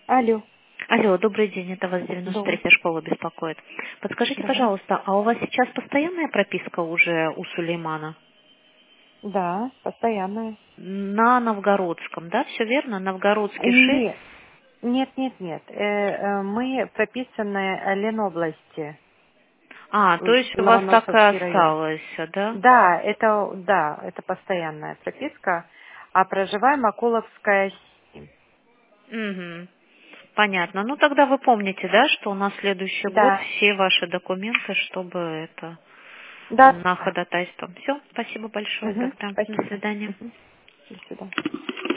Алло, Алло, добрый день, это вас добрый. 93-я школа беспокоит. Подскажите, Да, пожалуйста, а у вас сейчас постоянная прописка уже у Сулеймана? да, постоянная. На Новгородском, да, все верно? Новгородский 6. Нет, нет. Мы прописаны Ленобласти, А, то есть у вас так и Ломоносовский район. осталось, да? Да, это постоянная прописка, а проживаем Акуловская 7. Угу. Понятно. Ну тогда вы помните, да, что на следующий год Да, все ваши документы, чтобы это да. на ходатайство. Все, спасибо большое Мгм, тогда. До спасибо. свидания. Мгм. До свидания.